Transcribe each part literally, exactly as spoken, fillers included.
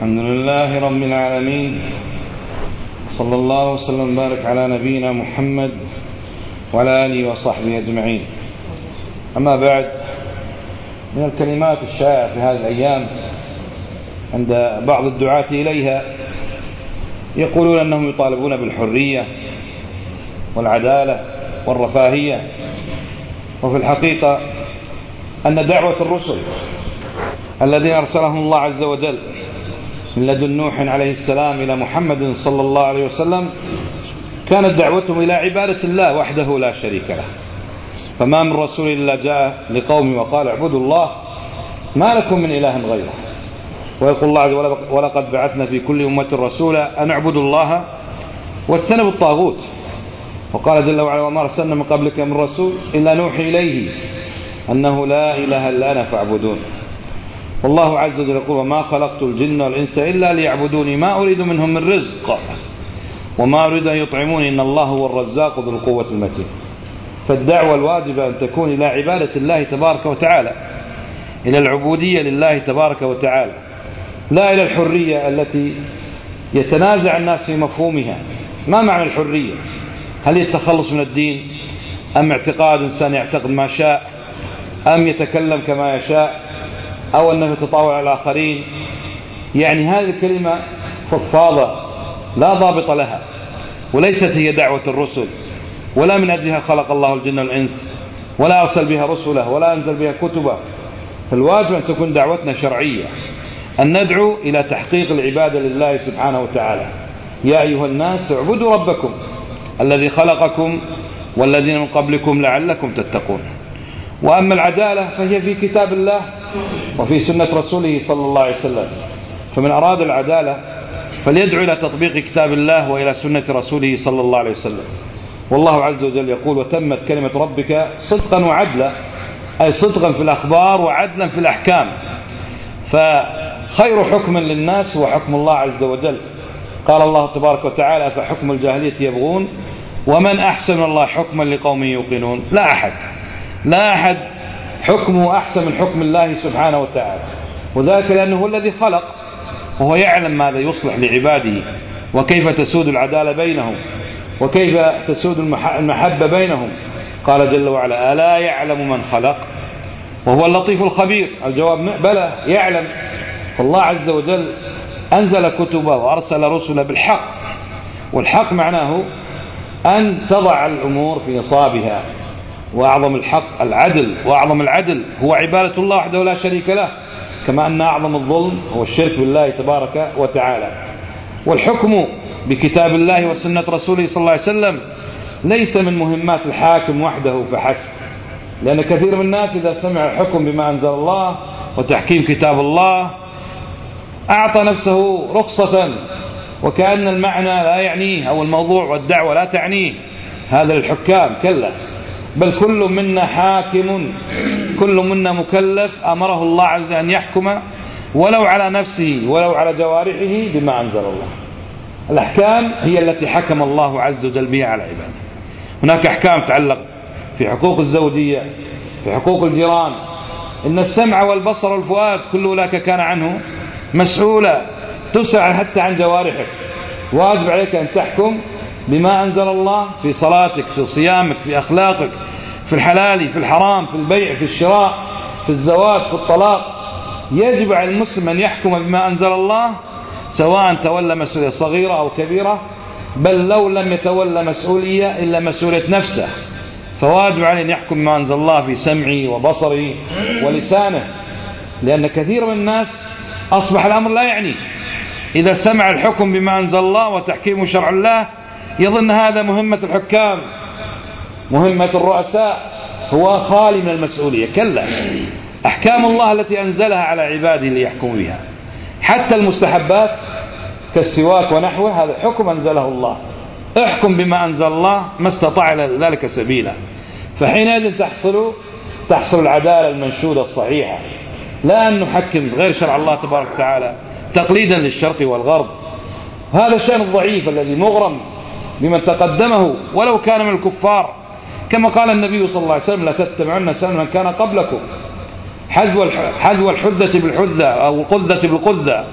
الحمد لله رب العالمين، صلى الله وسلم وبارك على نبينا محمد وعلى آله وصحبه أجمعين. أما بعد، من الكلمات الشائعة في هذه الأيام عند بعض الدعاة إليها يقولون أنهم يطالبون بالحرية والعدالة والرفاهية، وفي الحقيقة أن دعوة الرسل الذين أرسلهم الله عز وجل من لدن نوح عليه السلام إلى محمد صلى الله عليه وسلم كانت دعوتهم إلى عبادة الله وحده لا شريك له. فما من رسول إلا جاء لقوم وقال اعبدوا الله ما لكم من إله غيره. ويقول الله عز وجل ولقد بعثنا في كل أمة رسولا أن اعبدوا الله واجتنبوا الطاغوت. وقال جل وعلا وما أرسلنا من قبلك من رسول إلا نوحي إليه أنه لا إله إلا أنا فاعبدون. والله عز وجل يقول وما خلقت الجن والإنس إلا ليعبدوني ما أريد منهم من رزق وما أريد أن يطعموني إن الله هو الرزاق ذو القوة المتين. فالدعوة الواجبة أن تكون إلى عبادة الله تبارك وتعالى، إلى العبودية لله تبارك وتعالى، لا إلى الحرية التي يتنازع الناس في مفهومها. ما معنى الحرية؟ هل التخلص من الدين، أم اعتقاد إنسان يعتقد ما شاء، أم يتكلم كما يشاء، أو أنه يتطاول على الآخرين؟ يعني هذه الكلمة فضفاضة لا ضابط لها، وليست هي دعوة الرسل، ولا من أجلها خلق الله الجن والإنس، ولا أرسل بها رسله، ولا أنزل بها كتبه. فالواجب أن تكون دعوتنا شرعية، أن ندعو إلى تحقيق العبادة لله سبحانه وتعالى. يا أيها الناس اعبدوا ربكم الذي خلقكم والذين من قبلكم لعلكم تتقون. وأما العدالة فهي في كتاب الله وفي سنة رسوله صلى الله عليه وسلم. فمن أراد العدالة فليدعو إلى تطبيق كتاب الله وإلى سنة رسوله صلى الله عليه وسلم. والله عز وجل يقول وتمت كلمة ربك صدقا وعدلا، أي صدقا في الأخبار وعدلا في الأحكام. فخير حكم للناس هو حكم الله عز وجل. قال الله تبارك وتعالى فحكم الجاهلية يبغون ومن أحسن الله حكما لقوم يوقنون. لا أحد لا أحد حكمه أحسن من حكم الله سبحانه وتعالى، وذلك لأنه هو الذي خلق، وهو يعلم ماذا يصلح لعباده، وكيف تسود العدالة بينهم، وكيف تسود المحبة بينهم. قال جل وعلا ألا يعلم من خلق وهو اللطيف الخبير؟ الجواب بلى يعلم. فالله عز وجل أنزل كتبه وأرسل رسله بالحق، والحق معناه أن تضع الأمور في نصابها. وأعظم الحق العدل، وأعظم العدل هو عبادة الله وحده لا شريك له، كما أن أعظم الظلم هو الشرك بالله تبارك وتعالى. والحكم بكتاب الله وسنة رسوله صلى الله عليه وسلم ليس من مهمات الحاكم وحده فحسب، لأن كثير من الناس إذا سمع الحكم بما أنزل الله وتحكيم كتاب الله أعطى نفسه رخصة، وكأن المعنى لا يعنيه أو الموضوع والدعوة لا تعنيه. هذا للحكام، كلا، بل كل منا حاكم، كل منا مكلف أمره الله عز وجل أن يحكم ولو على نفسه ولو على جوارحه بما أنزل الله. الأحكام هي التي حكم الله عز وجل بها على عباده. هناك أحكام تتعلق في حقوق الزوجية، في حقوق الجيران. إن السمع والبصر والفؤاد كل أولئك كان عنه مسؤولا. تسأل حتى عن جوارحك. واجب عليك أن تحكم بما أنزل الله في صلاتك، في صيامك، في أخلاقك، في الحلال، في الحرام، في البيع، في الشراء، في الزواج، في الطلاق. يجب على المسلم أن يحكم بما أنزل الله، سواء تولى مسؤولية صغيرة أو كبيرة، بل لو لم يتولى مسؤولية إلا مسؤولية نفسه، فواجب عليه أن يحكم بما أنزل الله في سمعه وبصره ولسانه. لأن كثير من الناس أصبح الأمر لا يعني، إذا سمع الحكم بما أنزل الله وتحكيم شرع الله يظن هذا مهمة الحكام، مهمة الرؤساء، هو خالي من المسؤولية. كلا، أحكام الله التي أنزلها على عباده ليحكموا بها، حتى المستحبات كالسواك ونحوه هذا حكم أنزله الله. احكم بما أنزل الله ما استطاع ذلك سبيلا. فحينئذ تحصل تحصل العدالة المنشودة الصحيحة، لا أن نحكم غير شرع الله تبارك وتعالى تقليدا للشرق والغرب. هذا الشأن الضعيف الذي مغرم بمن تقدمه ولو كان من الكفار، كما قال النبي صلى الله عليه وسلم لا تتبعن سنن من كان قبلكم حذو الحدة بالحدة أو القذة بالقذة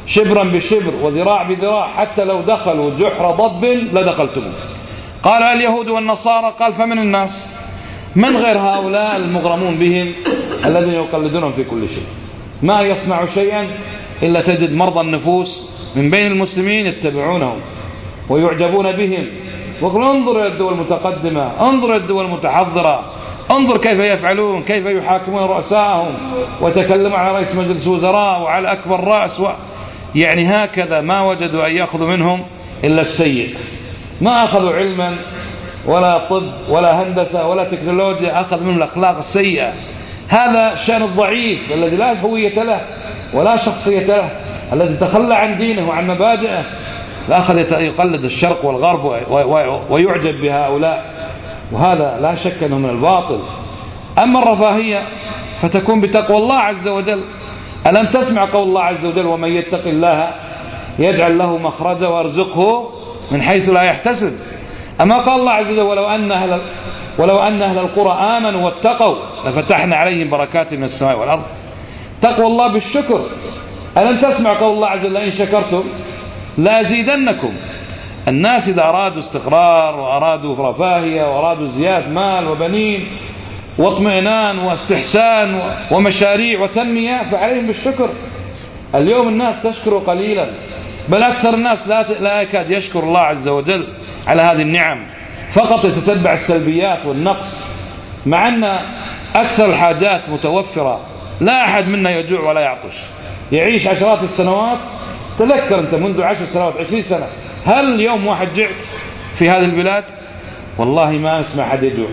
شبرا بشبر وذراع بذراع حتى لو دخلوا جحر ضب لدخلتموه. قال اليهود والنصارى، قال فمن الناس؟ من غير هؤلاء المغرمون بهم الذين يقلدونهم في كل شيء؟ ما يصنع شيئا إلا تجد مرضى النفوس من بين المسلمين يتبعونهم ويعجبون بهم. وقل انظر إلى الدول المتقدمة، انظر إلى الدول المتحضرة، انظر كيف يفعلون، كيف يحاكمون رؤساءهم وتكلموا على رئيس مجلس وزراء وعلى أكبر رأس و... يعني هكذا ما وجدوا أن يأخذوا منهم إلا السيء. ما أخذوا علما ولا طب ولا هندسة ولا تكنولوجيا، أخذ منهم الأخلاق السيئة. هذا شأن الضعيف الذي لا هوية له ولا شخصية له، الذي تخلى عن دينه وعن مبادئه، فأخذ يقلد الشرق والغرب ويعجب بهؤلاء، وهذا لا شك أنه من الباطل. أما الرفاهية فتكون بتقوى الله عز وجل. ألم تسمع قول الله عز وجل ومن يتق الله يجعل له مخرجا ويرزقه من حيث لا يحتسب؟ أما قال الله عز وجل ولو أن أهل, ولو أن أهل القرى آمنوا واتقوا لفتحنا عليهم بركات من السماء والأرض. تقوى الله بالشكر. ألم تسمع قول الله عز وجل إن شكرتم لأزيدنكم؟ الناس إذا أرادوا استقرار وأرادوا رفاهية وأرادوا زيادة مال وبنين واطمئنان واستحسان ومشاريع وتنمية فعليهم بالشكر. اليوم الناس تشكر قليلا، بل أكثر الناس لا يكاد يشكر الله عز وجل على هذه النعم، فقط يتتبع السلبيات والنقص، مع أن أكثر الحاجات متوفرة. لا أحد منا يجوع ولا يعطش، يعيش عشرات السنوات. تذكر أنت منذ عشر سنوات عشرين سنة هل يوم واحد جعت في هذه البلاد؟ والله ما نسمع حد يجوع.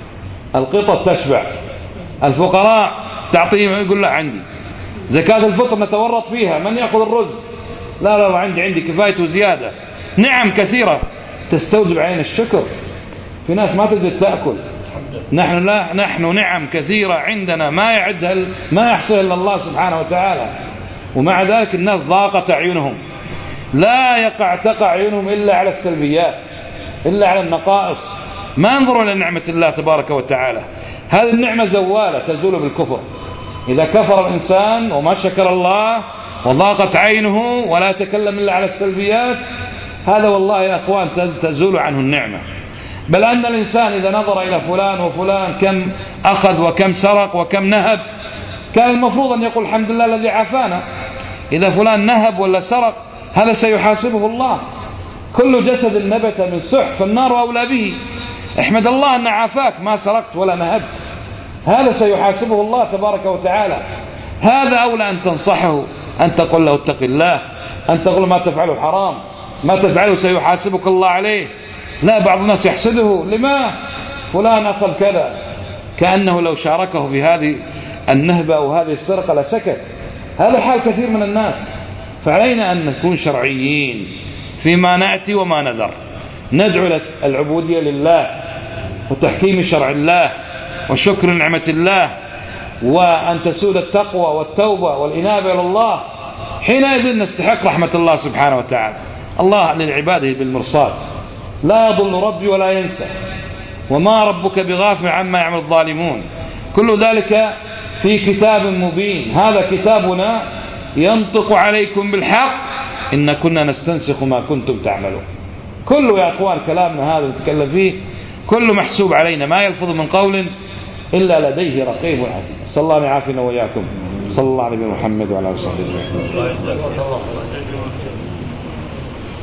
القطط تشبع، الفقراء تعطيهم يقول لا عندي. زكاة الفطر نتورط فيها، من يأخذ الرز؟ لا لا عندي عندي كفاية وزيادة. نعم كثيرة تستوجب علينا الشكر. في ناس ما تجد تأكل، نحن لا نحن نعم كثيرة عندنا ما يعدها ما يحصيها إلا الله سبحانه وتعالى، ومع ذلك الناس ضاقت أعينهم، لا يقع تقع عيونهم إلا على السلبيات، إلا على النقائص، ما ينظرون إلى نعمة الله تبارك وتعالى. هذه النعمة زوالة تزول بالكفر. إذا كفر الإنسان وما شكر الله وضاقت عينه ولا يتكلم إلا على السلبيات، هذا والله يا أخوان تزول عنه النعمة. بل أن الإنسان إذا نظر إلى فلان وفلان كم أخذ وكم سرق وكم نهب، كان المفروض أن يقول الحمد لله الذي عافانا. إذا فلان نهب ولا سرق هذا سيحاسبه الله. كل جسد نبت من سحت فالنار أولى به. احمد الله أن عافاك، ما سرقت ولا نهبت، هذا سيحاسبه الله تبارك وتعالى. هذا أولى أن تنصحه، أن تقول له اتق الله، أن تقول ما تفعله حرام، ما تفعله سيحاسبك الله عليه. لا، بعض الناس يحسده، لما فلان أخذ كذا، كأنه لو شاركه في هذه النهبة أو هذه السرقة لسكت. هذا حال كثير من الناس. فعلينا أن نكون شرعيين فيما نأتي وما نذر، ندعو العبودية لله وتحكيم شرع الله وشكر نعمة الله، وأن تسود التقوى والتوبة والإنابة إلى الله. حينئذ نستحق رحمة الله سبحانه وتعالى. الله للعباده بالمرصاد، لا يضل ربي ولا ينسى، وما ربك بغافل عما يعمل الظالمون. كل ذلك في كتاب مبين. هذا كتابنا ينطق عليكم بالحق إن كنا نستنسخ ما كنتم تعملون. كل يا أخوان كلامنا هذا نتكلم فيه كل محسوب علينا، ما يلفظ من قول إلا لديه رقيب عتيد. صلى الله يعافينا وإياكم. صلى الله عليه محمد وعلى آله وصحبه.